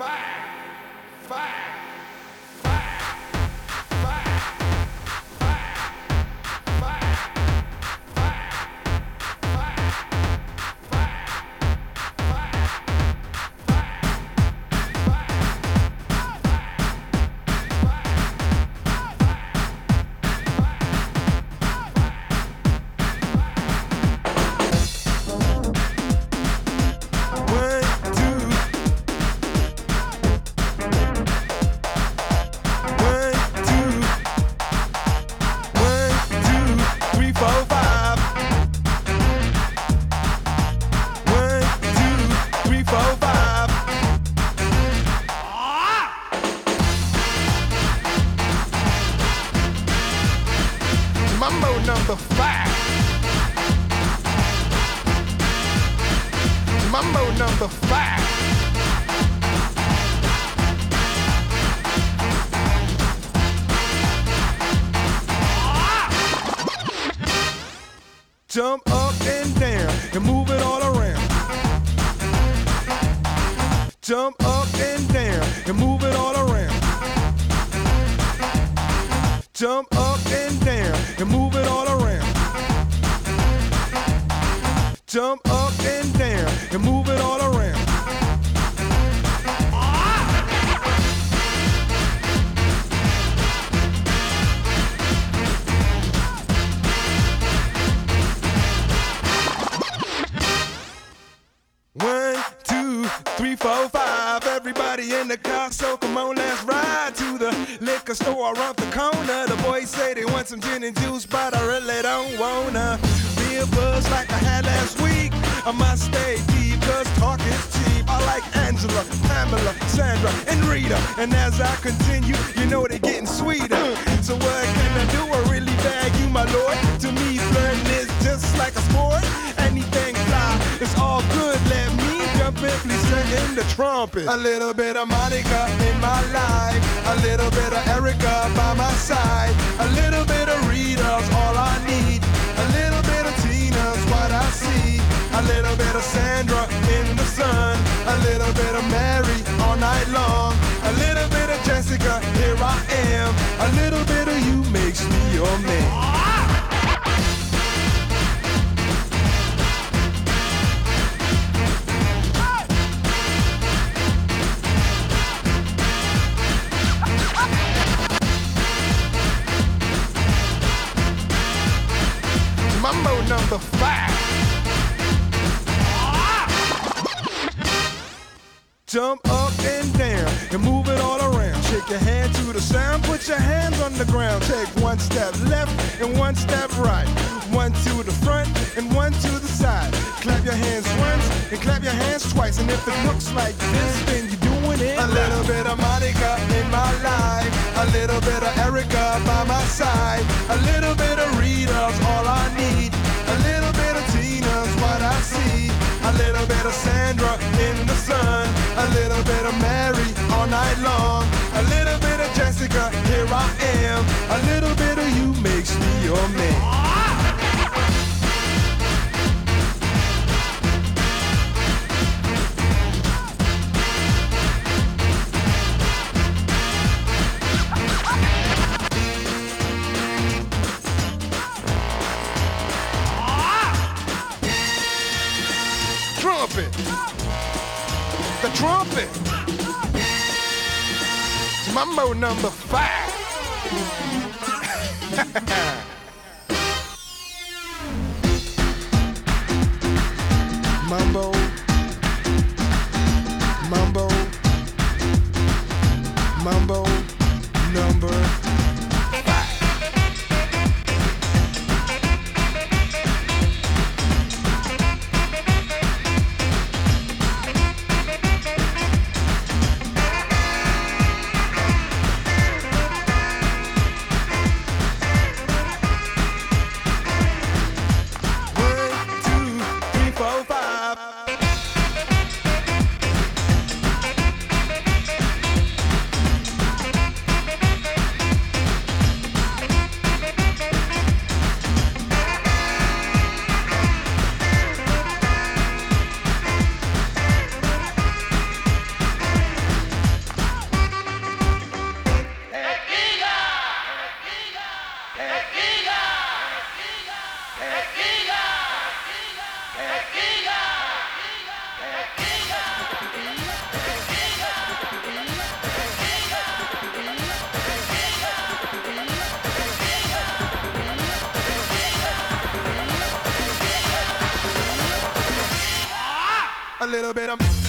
Jump up and down and move it all around. Jump up and down and move it all around. Jump up and down and move it all around. Jump up and down and move it all around. One, two, three, four, five. Everybody in the car, so come on, let's ride to the liquor store around the corner. The boys say they want some gin and juice, but I really don't wanna be a buzz like I had last week. I must stay deep, cause talk is cheap. I like Angela, Pamela, Sandra, and Rita. And as I continue, you know they're getting sweeter. So what can I do? I really bag you, my lord. To me, flirting is just like a sport. Anything fly, it's all good. Let me jump in, please sing in the trumpet. A little bit of Monica in my life, a little bit of Erica by my side, a little bit of Rita's all I need, a little bit of Tina's what I see, a little bit of Sandra in the sun, a little bit of Mary all night long, a little bit of Jessica, here I am, a little bit of you makes me your man. Mambo number 5. Jump up and down and move it all around. Shake your hand to the sound, put your hands on the ground. Take one step left and one step right. One to the front and one to the side. Clap your hands once and clap your hands twice. And if it looks like this, then you're doing it. A little bit of Monica in my life, a little bit of Erica by my side, a little bit of Rita's all I need, a little bit of Tina's what I see, a little bit of Sandra in the sun, a little bit of Mary all night long, a little bit of Jessica, here I am, a little bit of you makes me your man. The trumpet. It's Mambo number 5. Mambo, Mambo, Mambo number 5. a little bit of